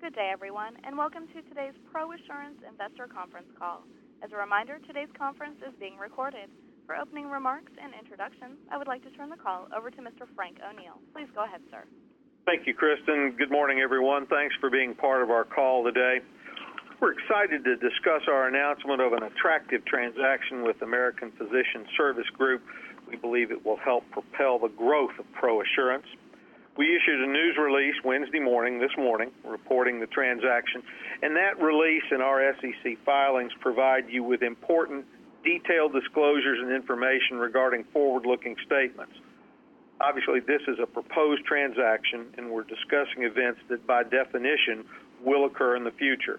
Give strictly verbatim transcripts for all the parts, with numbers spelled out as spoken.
Good day, everyone, and welcome to today's ProAssurance Investor Conference call. As a reminder, today's conference is being recorded. For opening remarks and introductions, I would like to turn the call over to Mister Frank O'Neill. Please go ahead, sir. Thank you, Kristen. Good morning, everyone. Thanks for being part of our call today. We're excited to discuss our announcement of an attractive transaction with American Physician Service Group. We believe it will help propel the growth of ProAssurance. We issued a news release Wednesday morning, this morning, reporting the transaction, and that release and our S E C filings provide you with important, detailed disclosures and information regarding forward-looking statements. Obviously, this is a proposed transaction, and we're discussing events that, by definition, will occur in the future.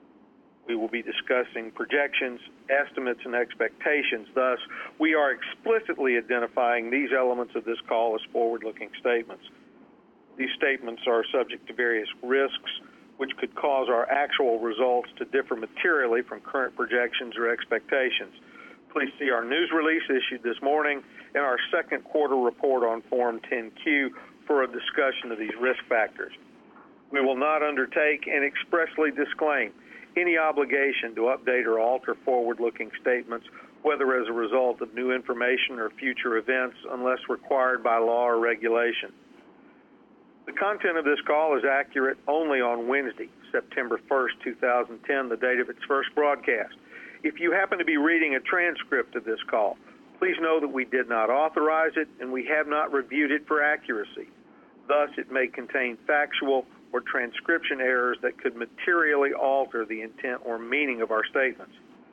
We will be discussing projections, estimates, and expectations. Thus, we are explicitly identifying these elements of this call as forward-looking statements. These statements are subject to various risks, which could cause our actual results to differ materially from current projections or expectations. Please see our news release issued this morning and our second quarter report on Form ten Q for a discussion of these risk factors. We will not undertake and expressly disclaim any obligation to update or alter forward-looking statements, whether as a result of new information or future events, unless required by law or regulation. The content of this call is accurate only on Wednesday, September first, two thousand ten, the date of its first broadcast. If you happen to be reading a transcript of this call, please know that we did not authorize it and we have not reviewed it for accuracy. Thus, it may contain factual or transcription errors that could materially alter the intent or meaning of our statements.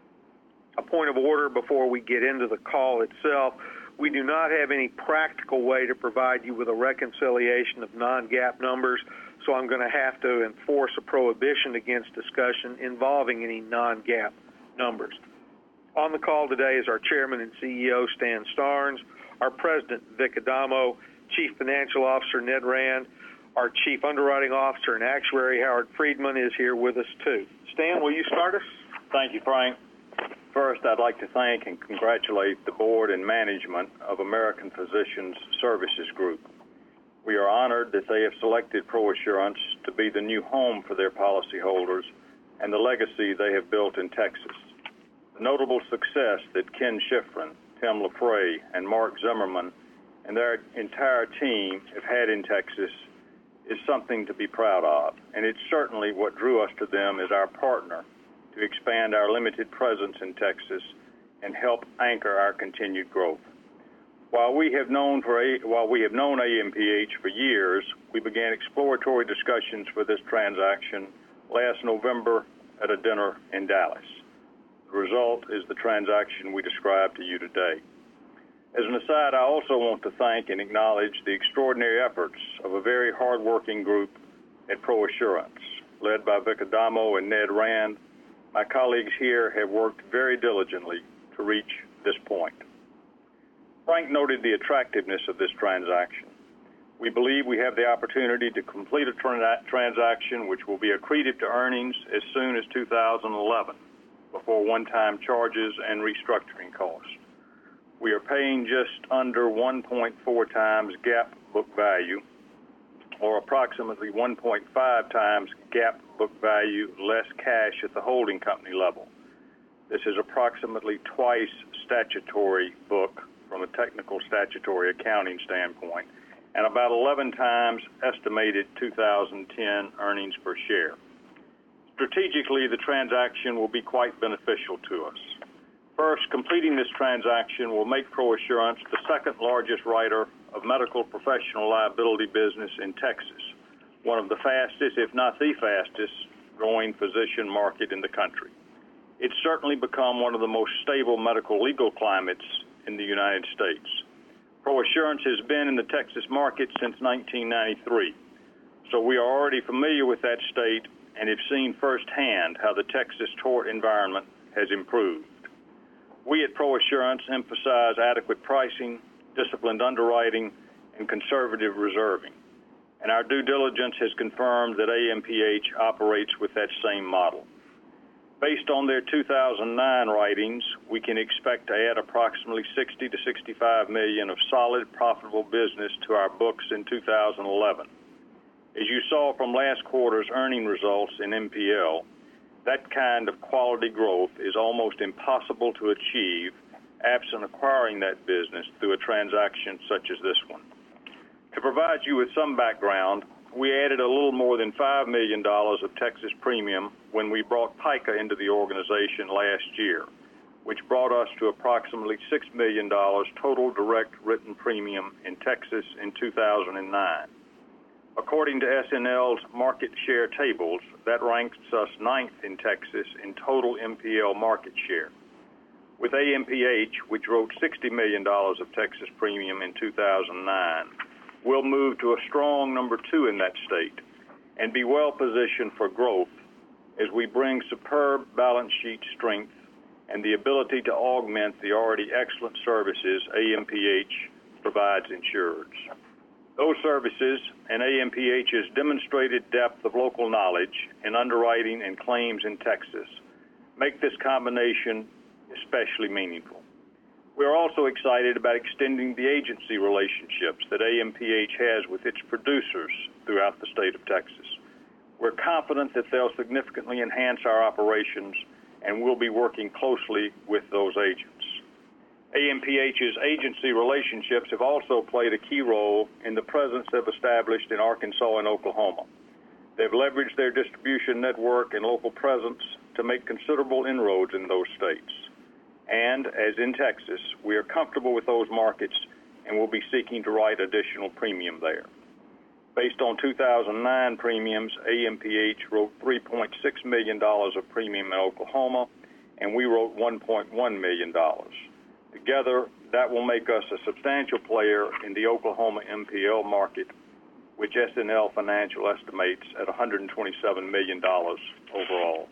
A point of order before we get into the call itself: we do not have any practical way to provide you with a reconciliation of non-GAAP numbers, so I'm going to have to enforce a prohibition against discussion involving any non-GAAP numbers. On the call today is our Chairman and C E O, Stan Starnes, our President, Vic Adamo, Chief Financial Officer, Ned Rand, our Chief Underwriting Officer and Actuary, Howard Friedman, is here with us, too. Stan, will you start us? Thank you, Frank. First, I'd like to thank and congratulate the board and management of American Physician Services Group. We are honored that they have selected ProAssurance to be the new home for their policyholders and the legacy they have built in Texas. The notable success that Ken Schifrin, Tim LaFrey, and Mark Zimmerman and their entire team have had in Texas is something to be proud of, and it's certainly what drew us to them as our partner to expand our limited presence in Texas and help anchor our continued growth. While we have known for a, while we have known A M P H for years, we began exploratory discussions for this transaction last November at a dinner in Dallas. The result is the transaction we describe to you today. As an aside, I also want to thank and acknowledge the extraordinary efforts of a very hard-working group at ProAssurance, led by Vic Adamo and Ned Rand. My colleagues here have worked very diligently to reach this point. Frank noted the attractiveness of this transaction. We believe we have the opportunity to complete a tra- transaction which will be accretive to earnings as soon as two thousand eleven, before one-time charges and restructuring costs. We are paying just under one point four times GAAP book value, or approximately one point five times GAAP book value less cash at the holding company level. This is approximately twice statutory book from a technical statutory accounting standpoint, and about eleven times estimated two thousand ten earnings per share. Strategically, the transaction will be quite beneficial to us. First, completing this transaction will make ProAssurance the second largest writer of medical professional liability business in Texas, one of the fastest, if not the fastest, growing physician market in the country. It's certainly become one of the most stable medical legal climates in the United States. ProAssurance has been in the Texas market since nineteen ninety-three, so we are already familiar with that state and have seen firsthand how the Texas tort environment has improved. We at ProAssurance emphasize adequate pricing, disciplined underwriting, and conservative reserving. And our due diligence has confirmed that A M P H operates with that same model. Based on their two thousand nine writings, we can expect to add approximately sixty to sixty-five million of solid, profitable business to our books in two thousand eleven. As you saw from last quarter's earning results in M P L, that kind of quality growth is almost impossible to achieve absent acquiring that business through a transaction such as this one. To provide you with some background, we added a little more than five million dollars of Texas premium when we brought PICA into the organization last year, which brought us to approximately six million dollars total direct written premium in Texas in two thousand nine. According to S N L's market share tables, that ranks us ninth in Texas in total M P L market share. With A M P H, which wrote sixty million dollars of Texas premium in two thousand nine, we'll move to a strong number two in that state and be well positioned for growth as we bring superb balance sheet strength and the ability to augment the already excellent services A M P H provides insureds. Those services and A M P H's demonstrated depth of local knowledge in underwriting and claims in Texas make this combination especially meaningful. We are also excited about extending the agency relationships that A M P H has with its producers throughout the state of Texas. We're confident that they'll significantly enhance our operations, and we'll be working closely with those agents. A M P H's agency relationships have also played a key role in the presence they've established in Arkansas and Oklahoma. They've leveraged their distribution network and local presence to make considerable inroads in those states. And, as in Texas, we are comfortable with those markets and will be seeking to write additional premium there. Based on two thousand nine premiums, A M P H wrote three point six million dollars of premium in Oklahoma, and we wrote one point one million dollars. Together, that will make us a substantial player in the Oklahoma M P L market, which S N L Financial estimates at one hundred twenty-seven million dollars overall.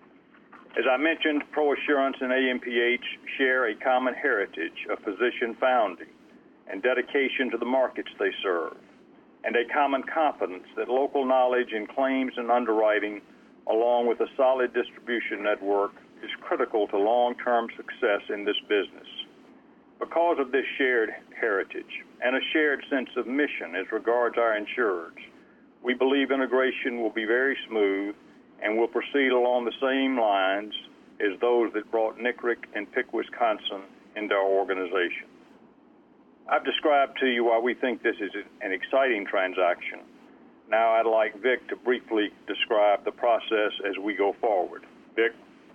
As I mentioned, ProAssurance and A M P H share a common heritage of physician founding and dedication to the markets they serve, and a common confidence that local knowledge in claims and underwriting, along with a solid distribution network, is critical to long-term success in this business. Because of this shared heritage and a shared sense of mission as regards our insureds, we believe integration will be very smooth and will proceed along the same lines as those that brought N C R I C and Pick, Wisconsin into our organization. I've described to you why we think this is an exciting transaction. Now I'd like Vic to briefly describe the process as we go forward. Vic?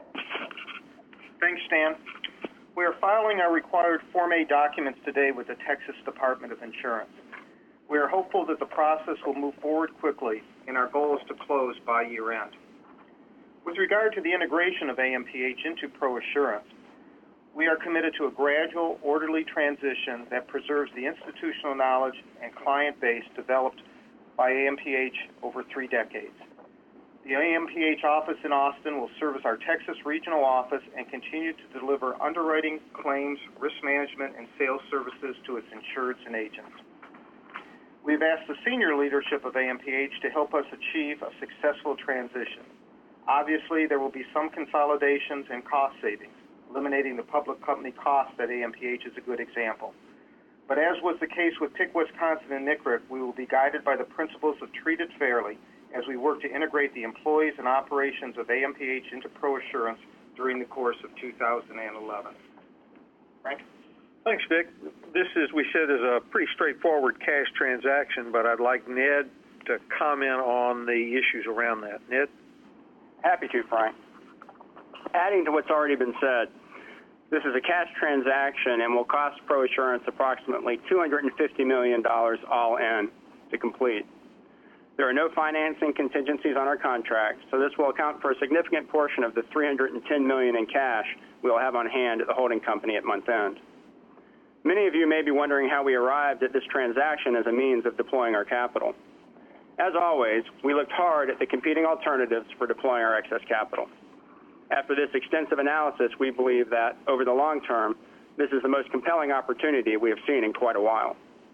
Thanks, Stan. We are filing our required Form A documents today with the Texas Department of Insurance. We are hopeful that the process will move forward quickly, and our goal is to close by year-end. With regard to the integration of A M P H into ProAssurance, we are committed to a gradual, orderly transition that preserves the institutional knowledge and client base developed by A M P H over three decades. The A M P H office in Austin will serve as our Texas regional office and continue to deliver underwriting, claims, risk management, and sales services to its insureds and agents. We've asked the senior leadership of A M P H to help us achieve a successful transition. Obviously, there will be some consolidations and cost savings. Eliminating the public company costs at A M P H is a good example. But as was the case with Pick, Wisconsin and N C R I C, we will be guided by the principles of treat it fairly as we work to integrate the employees and operations of A M P H into ProAssurance during the course of two thousand eleven. Frank? Thanks, Vic. This, as we said, is a pretty straightforward cash transaction, but I'd like Ned to comment on the issues around that. Ned? Happy to, Frank. Adding to what's already been said, this is a cash transaction and will cost ProAssurance approximately two hundred fifty million dollars all in to complete. There are no financing contingencies on our contract, so this will account for a significant portion of the three hundred ten million dollars in cash we will have on hand at the holding company at month end. Many of you may be wondering how we arrived at this transaction as a means of deploying our capital. As always, we looked hard at the competing alternatives for deploying our excess capital. After this extensive analysis, we believe that, over the long term, this is the most compelling opportunity we have seen in quite a while.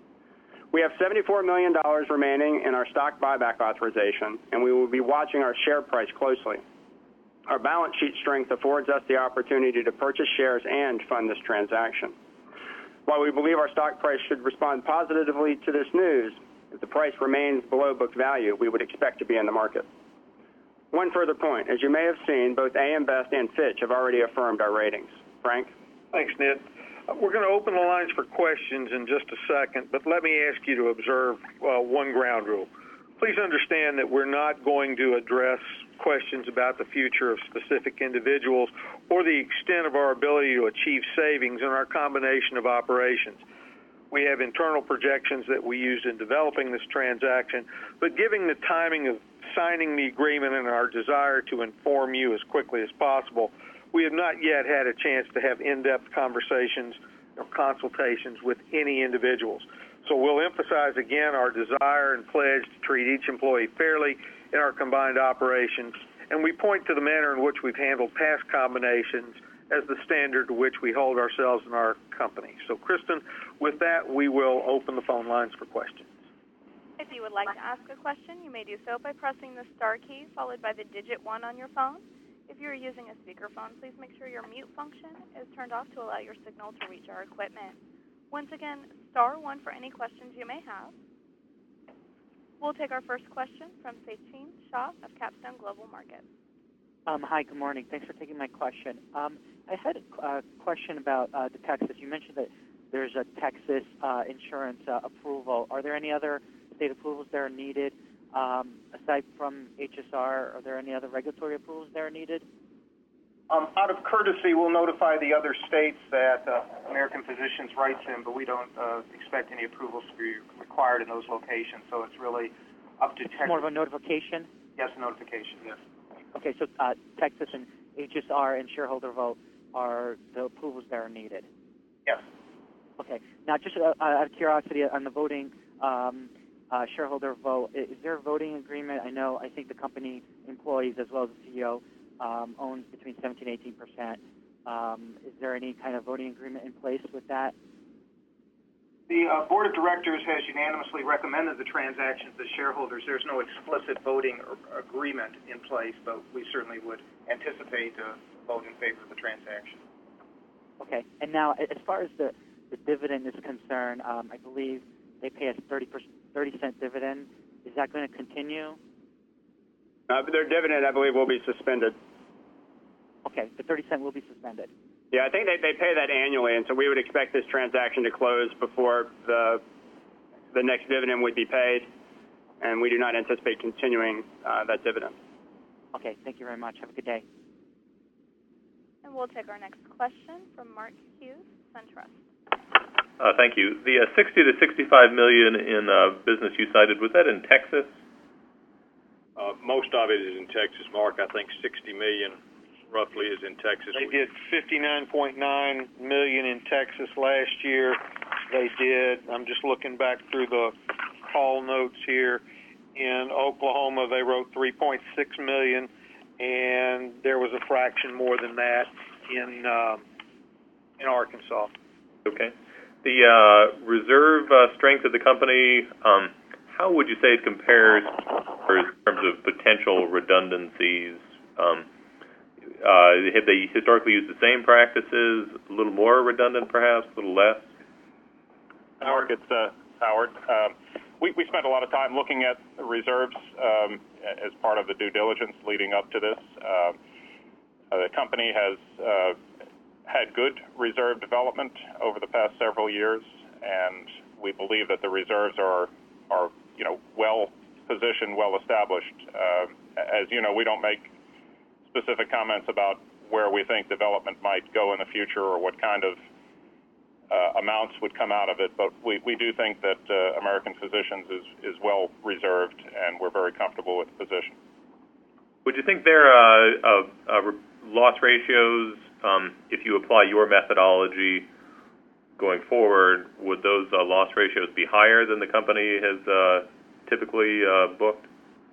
We have seventy-four million dollars remaining in our stock buyback authorization, and we will be watching our share price closely. Our balance sheet strength affords us the opportunity to purchase shares and fund this transaction. While we believe our stock price should respond positively to this news, If the price remains below book value, we would expect to be in the market. One further point. As you may have seen, both A M Best and Fitch have already affirmed our ratings. Frank? Thanks, Ned. Uh, we're going to open the lines for questions in just a second, but let me ask you to observe uh, one ground rule. Please understand that we're not going to address questions about the future of specific individuals or the extent of our ability to achieve savings in our combination of operations. We have internal projections that we used in developing this transaction, but given the timing of signing the agreement and our desire to inform you as quickly as possible, we have not yet had a chance to have in-depth conversations or consultations with any individuals. So we'll emphasize again our desire and pledge to treat each employee fairly in our combined operations, and we point to the manner in which we've handled past combinations as the standard to which we hold ourselves in our company. So, Kristen, with that, we will open the phone lines for questions. If you would like to ask a question, you may do so by pressing the star key followed by the digit one on your phone. If you are using a speakerphone, please make sure your mute function is turned off to allow your signal to reach our equipment. Once again, star one for any questions you may have. We'll take our first question from Sachin Shah of Capstone Global Markets. Um, hi, good morning. Thanks for taking my question. Um, I had a uh, question about uh, the Texas. You mentioned that there's a Texas uh, insurance uh, approval. Are there any other state approvals that are needed? Um, aside from H S R, are there any other regulatory approvals that are needed? Um, out of courtesy, we'll notify the other states that uh, American Physicians writes in, but we don't uh, expect any approvals to be required in those locations. So it's really up to It's Texas. more of a notification? Yes, notification, yes. Okay, so uh, Texas and H S R and shareholder vote are the approvals that are needed? Yes. Okay. Now, just uh, out of curiosity, on the voting um, uh, shareholder vote, is there a voting agreement? I know, I think the company employees as well as the C E O um, owns between seventeen and eighteen percent. Um, is there any kind of voting agreement in place with that? The uh, Board of Directors has unanimously recommended the transaction to the shareholders. There's no explicit voting or agreement in place, but we certainly would anticipate a vote in favor of the transaction. Okay. And now, as far as the, the dividend is concerned, um, I believe they pay us thirty cent dividend. Is that going to continue? Uh, their dividend, I believe, will be suspended. Okay, the thirty cent will be suspended. Yeah, I think they, they pay that annually, and so we would expect this transaction to close before the the next dividend would be paid, and we do not anticipate continuing uh, that dividend. Okay, thank you very much. Have a good day. And we'll take our next question from Mark Hughes, SunTrust. Uh, thank you. The uh, sixty to sixty-five million in uh, business you cited, was that in Texas? Uh, most of it is in Texas, Mark. I think sixty million roughly is in Texas. They did fifty-nine point nine million dollars in Texas last year. They did, I'm just looking back through the call notes here, in Oklahoma they wrote three point six million dollars, and there was a fraction more than that in um, in Arkansas. Okay. The uh, reserve uh, strength of the company, um, how would you say it compares in terms of potential redundancies? Um, uh, have they historically used the same practices, a little more redundant perhaps, a little less? Howard, it's uh, Howard. Um, we, we spent a lot of time looking at the reserves um, as part of the due diligence leading up to this. Uh, the company has uh, had good reserve development over the past several years, and we believe that the reserves are, are you know, well positioned, well established. Uh, as you know, we don't make specific comments about where we think development might go in the future or what kind of uh, amounts would come out of it, but we, we do think that uh, American Physicians is, is well reserved, and we're very comfortable with the position. Would you think their uh, uh, uh, loss ratios, um, if you apply your methodology going forward, would those uh, loss ratios be higher than the company has uh, typically uh, booked?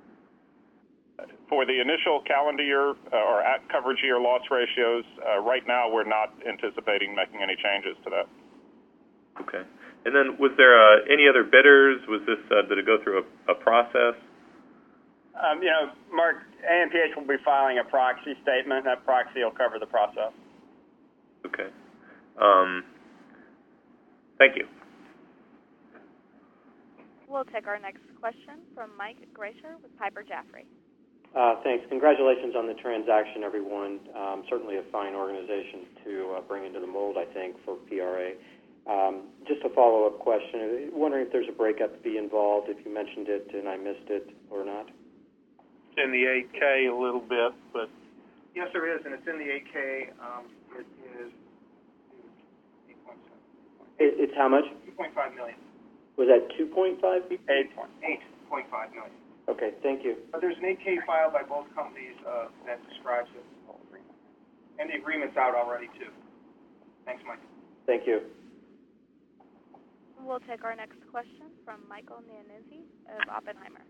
For the initial calendar year uh, or at coverage year loss ratios, uh, right now we're not anticipating making any changes to that. Okay. And then was there uh, any other bidders? Was this, uh, did it go through a, a process? Um, you know, Mark, A M P H will be filing a proxy statement. That proxy will cover the process. Okay. Um, thank you. We'll take our next question from Mike Gracier with Piper Jaffray. Uh, thanks. Congratulations on the transaction, everyone. Um, certainly a fine organization to uh, bring into the mold, I think, for P R A. Um, just a follow-up question. Wondering if there's a breakup fee involved, if you mentioned it and I missed it or not. It's in the eight K a little bit, but... Yes, there is, and it's in the eight K. Um, it is eight point seven. It, it's how much? two point five million. Was that two point five? eight point five million. Okay, thank you. But there's an eight K filed by both companies uh, that describes it. And the agreement's out already, too. Thanks, Mike. Thank you. We'll take our next question from Michael Nannizzi of Oppenheimer.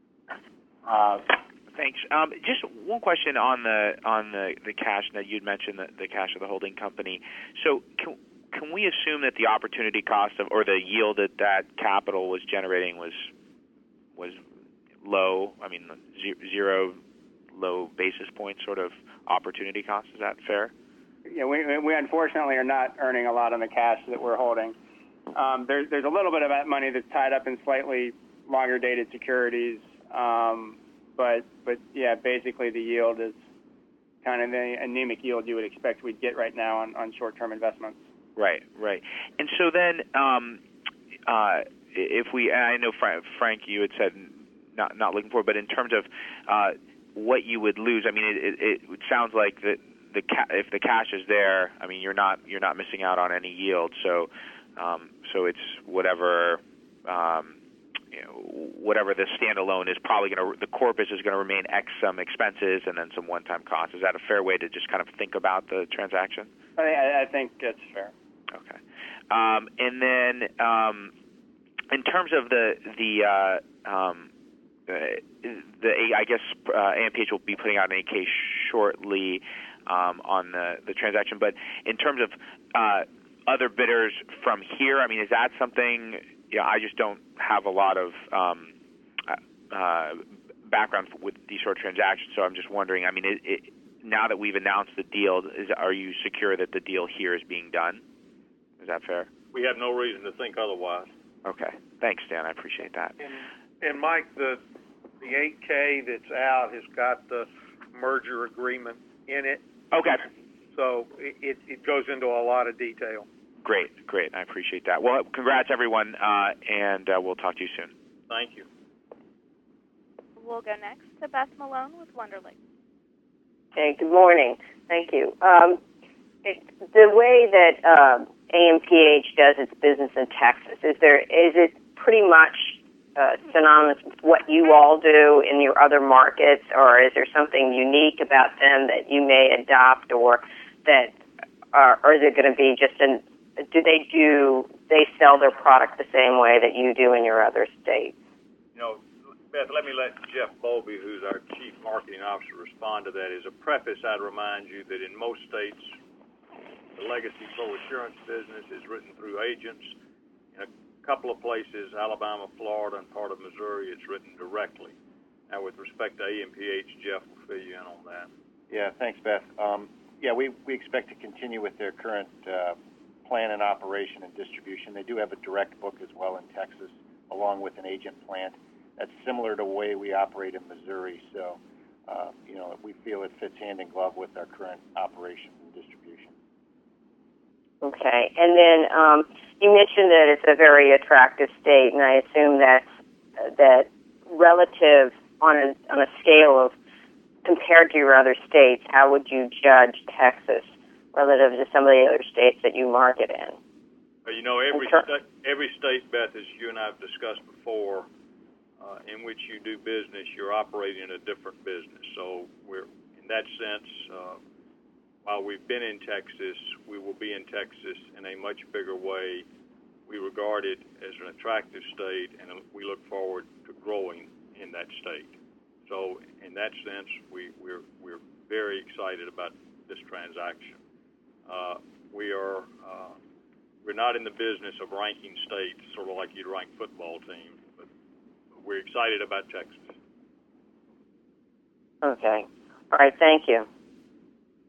Uh, thanks. Um, just one question on the on the, the cash that you'd mentioned, the, the cash of the holding company. So can can we assume that the opportunity cost of or the yield that that capital was generating was was low? I mean, zero, low basis point sort of opportunity cost. Is that fair? Yeah, we we unfortunately are not earning a lot on the cash that we're holding. Um, there's there's a little bit of that money that's tied up in slightly longer dated securities, um, but but yeah, basically the yield is kind of the anemic yield you would expect we'd get right now on, on short-term investments. Right, right. And so then, um, uh, if we, and I know Frank, Frank, you had said not not looking for, but in terms of uh, what you would lose, I mean, it, it, it sounds like that the ca- if the cash is there, I mean, you're not you're not missing out on any yield. So. Um, so it's whatever, um, you know, whatever the standalone is probably going to, the corpus is going to remain X some expenses and then some one-time costs. Is that a fair way to just kind of think about the transaction? I, I think that's fair. Okay. Um, and then um, in terms of the the uh, um, the, the I guess uh, A M P H will be putting out an eight K shortly um, on the the transaction, but in terms of uh, other bidders from here, I mean, is that something, you know, I just don't have a lot of um, uh, background with these sort of transactions, so I'm just wondering, I mean, it, it, now that we've announced the deal, is, are you secure that the deal here is being done? Is that fair? We have no reason to think otherwise. Okay. Thanks, Dan. I appreciate that. And, and Mike, the the eight K that's out has got the merger agreement in it. Okay. So it, it goes into a lot of detail. Great, great. I appreciate that. Well, congrats, everyone, uh, and uh, we'll talk to you soon. Thank you. We'll go next to Beth Malone with Wonderlic. Hey, good morning. Thank you. Um, it, the way that uh, A M P H does its business in Texas, is there is it pretty much uh, synonymous with what you all do in your other markets, or is there something unique about them that you may adopt, or that, uh, or is it going to be just an? Do they do they sell their product the same way that you do in your other states? You know, Beth, let me let Jeff Bowlby, who's our Chief Marketing Officer, respond to that. As a preface, I'd remind you that in most states, the legacy ProAssurance business is written through agents. In a couple of places, Alabama, Florida, and part of Missouri, it's written directly. Now, with respect to A M P H, Jeff will fill you in on that. Yeah, thanks, Beth. Um, yeah, we, we expect to continue with their current uh, plan and operation and distribution. They do have a direct book as well in Texas, along with an agent plant. That's similar to the way we operate in Missouri. So, uh, you know, we feel it fits hand in glove with our current operations and distribution. Okay. And then um, you mentioned that it's a very attractive state, and I assume that's, uh, that relative on a, on a scale of compared to your other states, how would you judge Texas relative to some of the other states that you market in? Well, you know, every ter- state, every state, Beth, as you and I have discussed before, uh, in which you do business, you're operating a different business. So we're, in that sense, uh, while we've been in Texas, we will be in Texas in a much bigger way. We regard it as an attractive state, and we look forward to growing in that state. So in that sense, we, we're, we're very excited about this transaction. Uh, we are uh, we're not in the business of ranking states, sort of like you'd rank football teams, but we're excited about Texas. Okay. All right. Thank you.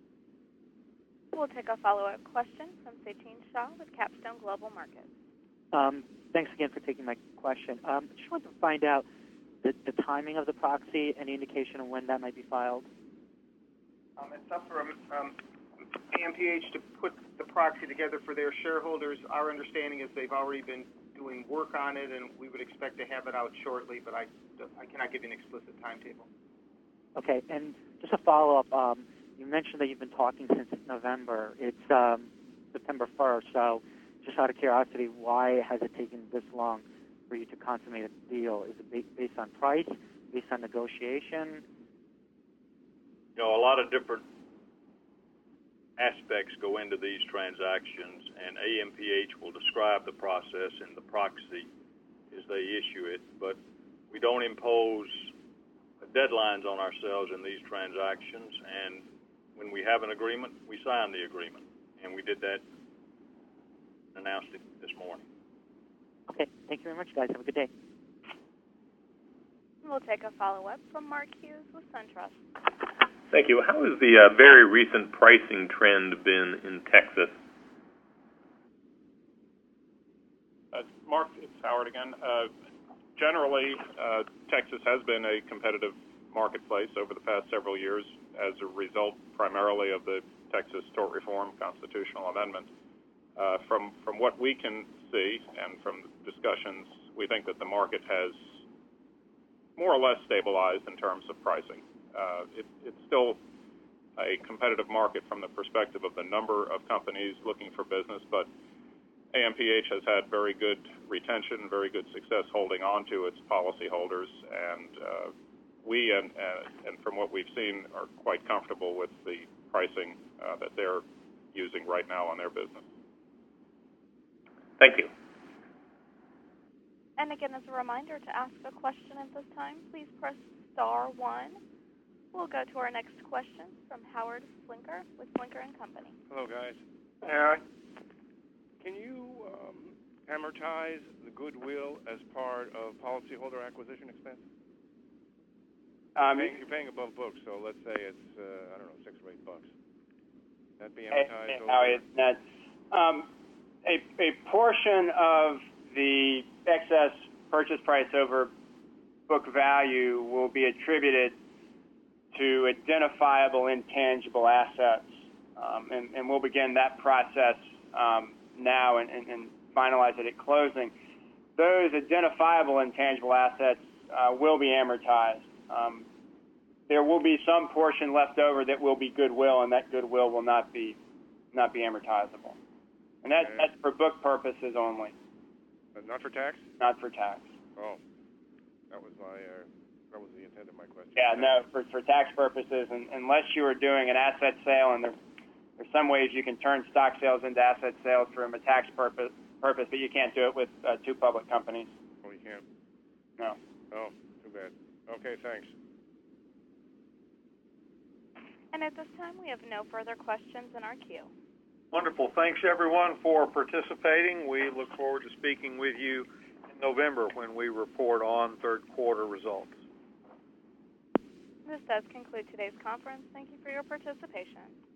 We'll take a follow-up question from Satine Shah with Capstone Global Markets. Um, thanks again for taking my question. Um, I just wanted to find out the, the timing of the proxy, any indication of when that might be filed? Um, it's up for um, um, A M P H to put the proxy together for their shareholders. Our understanding is they've already been doing work on it, and we would expect to have it out shortly, but I, I cannot give you an explicit timetable. Okay, and just a follow-up, um, you mentioned that you've been talking since November. It's um, September first, so just out of curiosity, why has it taken this long for you to consummate a deal? Is it based on price, based on negotiation? You know, a lot of different aspects go into these transactions, and A M P H will describe the process in the proxy as they issue it, but we don't impose deadlines on ourselves in these transactions, and when we have an agreement, we sign the agreement, and we did that, announced it this morning. Okay, thank you very much, guys. Have a good day. We'll take a follow-up from Mark Hughes with SunTrust. Thank you. How has the uh, very recent pricing trend been in Texas? Uh, Mark, it's Howard again. Uh, generally, uh, Texas has been a competitive marketplace over the past several years as a result primarily of the Texas Tort Reform Constitutional Amendment. Uh, from, from what we can see and from discussions, we think that the market has more or less stabilized in terms of pricing. Uh, it, it's still a competitive market from the perspective of the number of companies looking for business, but A M P H has had very good retention, very good success holding on to its policyholders, and uh, we, and, uh, and from what we've seen, are quite comfortable with the pricing uh, that they're using right now on their business. Thank you. And again, as a reminder, to ask a question at this time, please press star one. We'll go to our next question from Howard Flinker with Flinker and Company. Hello, guys. Yeah. Can you um, amortize the goodwill as part of policyholder acquisition expense? Um, you're, paying, you're paying above book, so let's say it's, uh, I don't know, six or eight bucks. That be amortized over? How it's not, um, a, a portion of the excess purchase price over book value will be attributed to identifiable intangible assets, um, and, and we'll begin that process um, now and, and, and finalize it at closing. Those identifiable intangible assets uh, will be amortized. Um, there will be some portion left over that will be goodwill, and that goodwill will not be not be amortizable. And that, okay. that's for book purposes only. But not for tax? Not for tax. Oh, that was my uh, that was the intent of my question. Yeah, no, for for tax purposes, and, unless you are doing an asset sale, and there, there's some ways you can turn stock sales into asset sales from a tax purpose, purpose, but you can't do it with uh, two public companies. Oh, you can't? No. Oh, too bad. Okay, thanks. And at this time, we have no further questions in our queue. Wonderful. Thanks, everyone, for participating. We look forward to speaking with you in November when we report on third quarter results. This does conclude today's conference. Thank you for your participation.